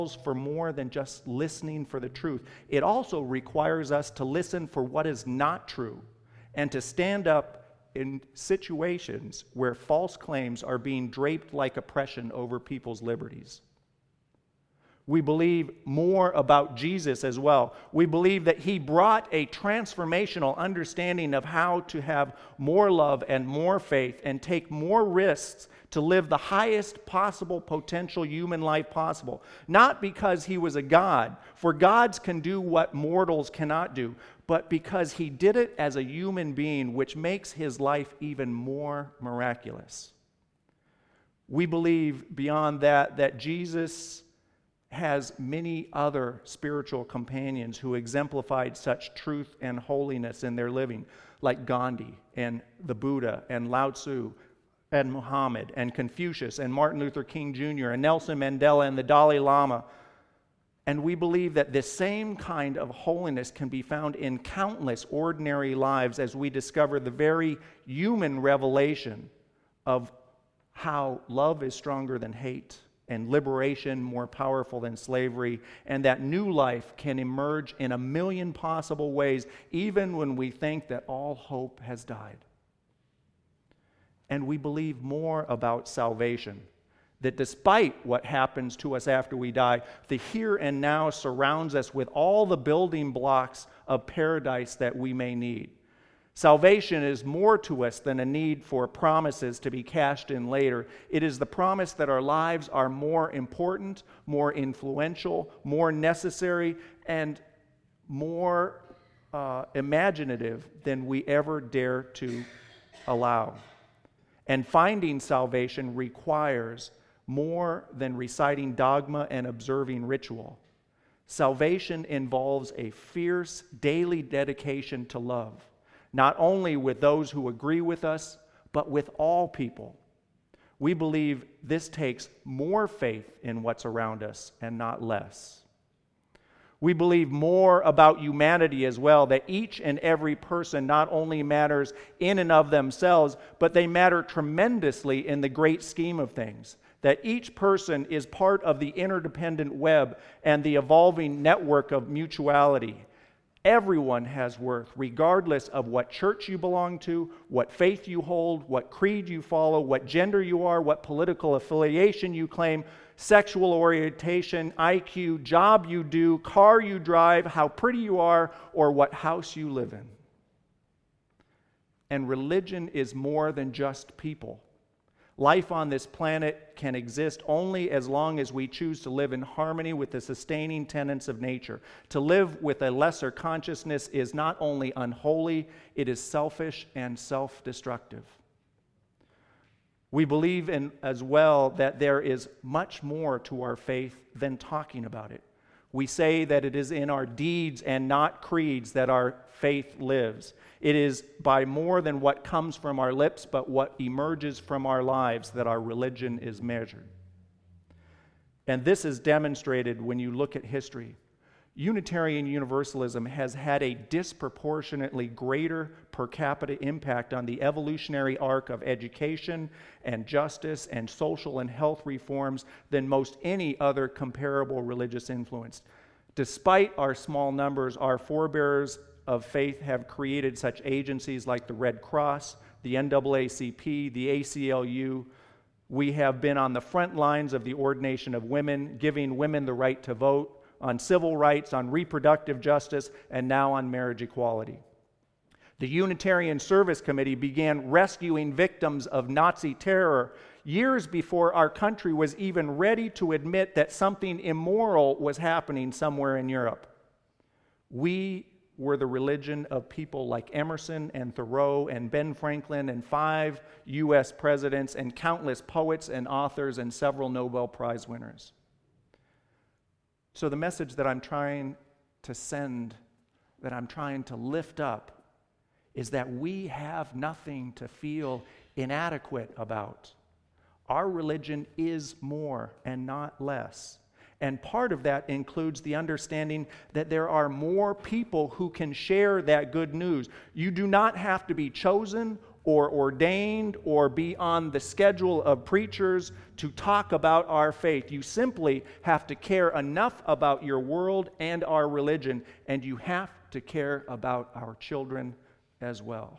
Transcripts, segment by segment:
for more than just listening for the truth. It also requires us to listen for what is not true and to stand up in situations where false claims are being draped like oppression over people's liberties. We believe more about Jesus as well. We believe that he brought a transformational understanding of how to have more love and more faith and take more risks to live the highest possible potential human life possible. Not because he was a God, for gods can do what mortals cannot do, but because he did it as a human being, which makes his life even more miraculous. We believe beyond that Jesus has many other spiritual companions who exemplified such truth and holiness in their living, like Gandhi and the Buddha and Lao Tzu and Muhammad and Confucius and Martin Luther King Jr. and Nelson Mandela and the Dalai Lama. And we believe that this same kind of holiness can be found in countless ordinary lives as we discover the very human revelation of how love is stronger than hate and liberation more powerful than slavery, and that new life can emerge in a million possible ways, even when we think that all hope has died. And we believe more about salvation, that despite what happens to us after we die, the here and now surrounds us with all the building blocks of paradise that we may need. Salvation is more to us than a need for promises to be cashed in later. It is the promise that our lives are more important, more influential, more necessary, and more imaginative than we ever dare to allow. And finding salvation requires more than reciting dogma and observing ritual. Salvation involves a fierce daily dedication to love, not only with those who agree with us, but with all people. We believe this takes more faith in what's around us and not less. We believe more about humanity as well, that each and every person not only matters in and of themselves, but they matter tremendously in the great scheme of things. That each person is part of the interdependent web and the evolving network of mutuality. Everyone has worth, regardless of what church you belong to, what faith you hold, what creed you follow, what gender you are, what political affiliation you claim, sexual orientation, IQ, job you do, car you drive, how pretty you are, or what house you live in. And religion is more than just people. Life on this planet can exist only as long as we choose to live in harmony with the sustaining tenets of nature. To live with a lesser consciousness is not only unholy, it is selfish and self-destructive. We believe in as well that there is much more to our faith than talking about it. We say that it is in our deeds and not creeds that our faith lives. It is by more than what comes from our lips, but what emerges from our lives that our religion is measured. And this is demonstrated when you look at history. Unitarian Universalism has had a disproportionately greater per capita impact on the evolutionary arc of education and justice and social and health reforms than most any other comparable religious influence. Despite our small numbers, our forebears of faith have created such agencies like the Red Cross, the NAACP, the ACLU. We have been on the front lines of the ordination of women, giving women the right to vote, on civil rights, on reproductive justice, and now on marriage equality. The Unitarian Service Committee began rescuing victims of Nazi terror years before our country was even ready to admit that something immoral was happening somewhere in Europe. We were the religion of people like Emerson and Thoreau and Ben Franklin and 5 U.S. presidents and countless poets and authors and several Nobel Prize winners. So the message that I'm trying to send, that I'm trying to lift up, is that we have nothing to feel inadequate about. Our religion is more and not less. And part of that includes the understanding that there are more people who can share that good news. You do not have to be chosen or ordained or be on the schedule of preachers to talk about our faith. You simply have to care enough about your world and our religion, and you have to care about our children as well.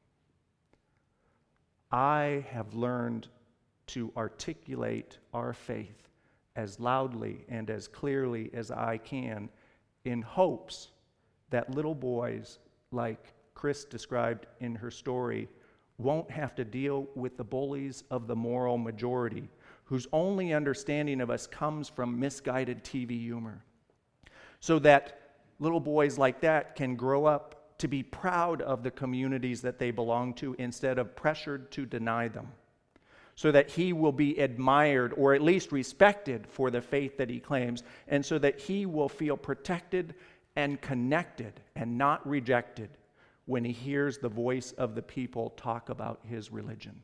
I have learned to articulate our faith as loudly and as clearly as I can in hopes that little boys like Chris described in her story won't have to deal with the bullies of the moral majority whose only understanding of us comes from misguided TV humor. So that little boys like that can grow up to be proud of the communities that they belong to instead of pressured to deny them. So that he will be admired or at least respected for the faith that he claims, and so that he will feel protected and connected and not rejected when he hears the voice of the people talk about his religion.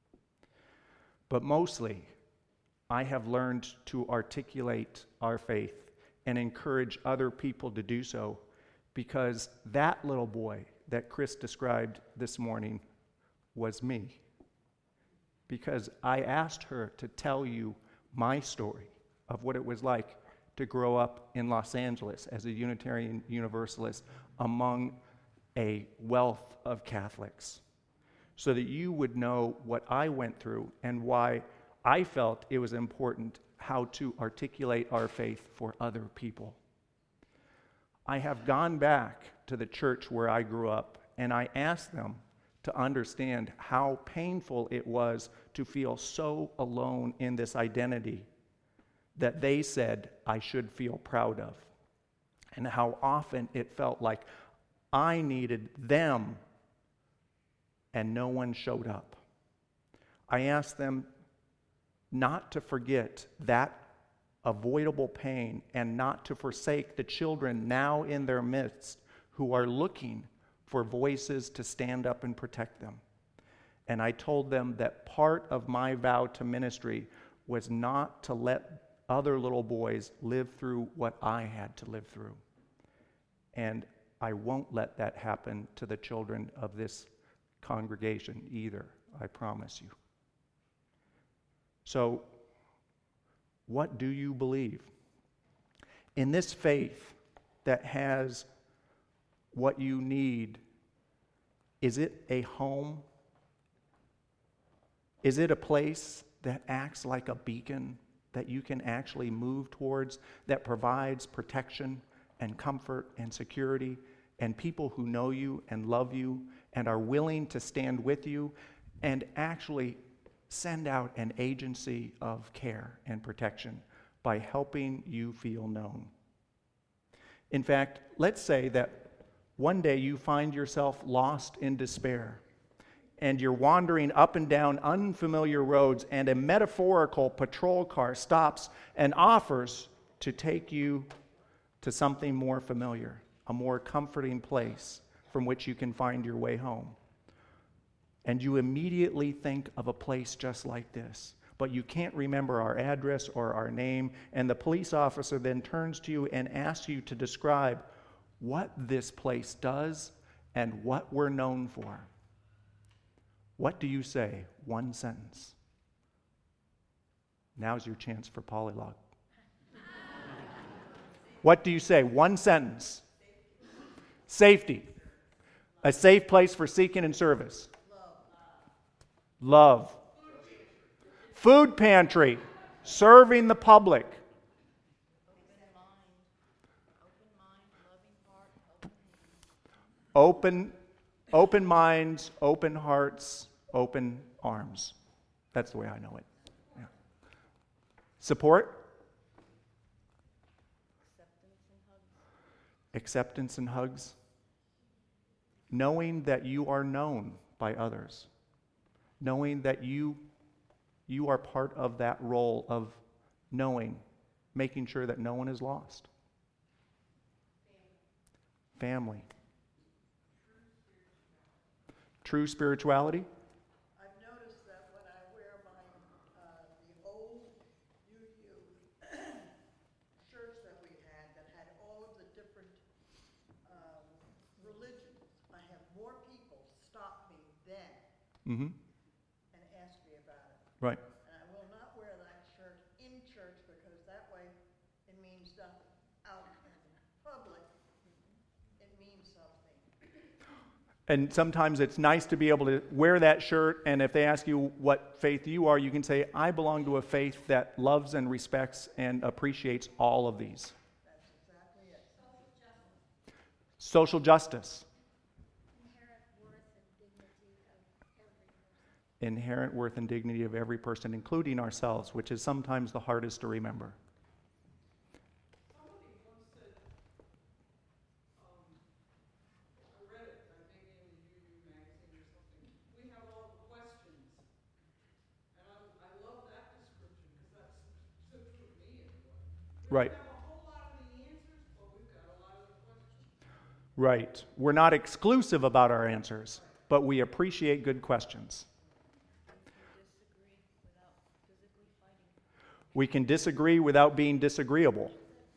But mostly, I have learned to articulate our faith and encourage other people to do so because that little boy that Chris described this morning was me. Because I asked her to tell you my story of what it was like to grow up in Los Angeles as a Unitarian Universalist among a wealth of Catholics, so that you would know what I went through and why I felt it was important how to articulate our faith for other people. I have gone back to the church where I grew up, and I asked them to understand how painful it was to feel so alone in this identity that they said I should feel proud of, and how often it felt like I needed them and no one showed up. I asked them not to forget that avoidable pain and not to forsake the children now in their midst who are looking for voices to stand up and protect them. And I told them that part of my vow to ministry was not to let other little boys live through what I had to live through. And I won't let that happen to the children of this congregation either, I promise you. So, what do you believe? In this faith that has what you need, is it a home? Is it a place that acts like a beacon that you can actually move towards, that provides protection and comfort and security and people who know you and love you and are willing to stand with you and actually send out an agency of care and protection by helping you feel known? In fact, let's say that one day you find yourself lost in despair and you're wandering up and down unfamiliar roads and a metaphorical patrol car stops and offers to take you to something more familiar, a more comforting place from which you can find your way home. And you immediately think of a place just like this, but you can't remember our address or our name, and the police officer then turns to you and asks you to describe what this place does and what we're known for. What do you say? One sentence. Now's your chance for polylog. What do you say? One sentence. Safety. A safe place for seeking and service. Love. Food pantry. Serving the public. Open minds, open hearts, open arms. That's the way I know it. Yeah. Support? Acceptance and hugs. Knowing that you are known by others. Knowing that you are part of that role of knowing, making sure that no one is lost. Family. True spirituality. I've noticed that when I wear my the old UU shirts that we had all of the different religions, I have more people stop me then Mm-hmm. and ask me about it. Right. And I will not wear that shirt in church because that way it means nothing. Out in public, it means something. And sometimes it's nice to be able to wear that shirt, and if they ask you what faith you are, you can say, I belong to a faith that loves and respects and appreciates all of these. That's exactly it. Social justice. Inherent worth and dignity of every person, including ourselves, which is sometimes the hardest to remember. Somebody once said, I read it, I think in the UU magazine or something, we have all the questions. And I love that description because that's so true of me anyway. Right. We don't have a whole lot of the answers, but we've got a lot of the questions. Right. We're not exclusive about our answers, but we appreciate good questions. We can disagree without being disagreeable.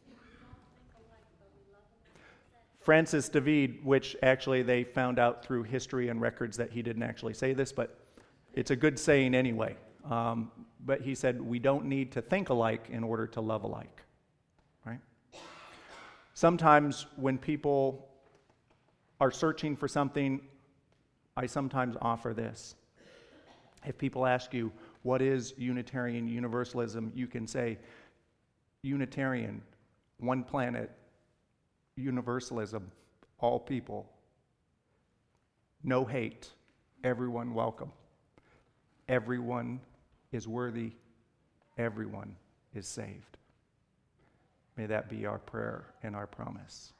Francis David, which actually they found out through history and records that he didn't actually say this, but it's a good saying anyway. But he said, we don't need to think alike in order to love alike. Right? Sometimes when people are searching for something, I sometimes offer this. If people ask you, what is Unitarian Universalism? You can say, Unitarian, one planet, universalism, all people, no hate, everyone welcome. Everyone is worthy, everyone is saved. May that be our prayer and our promise.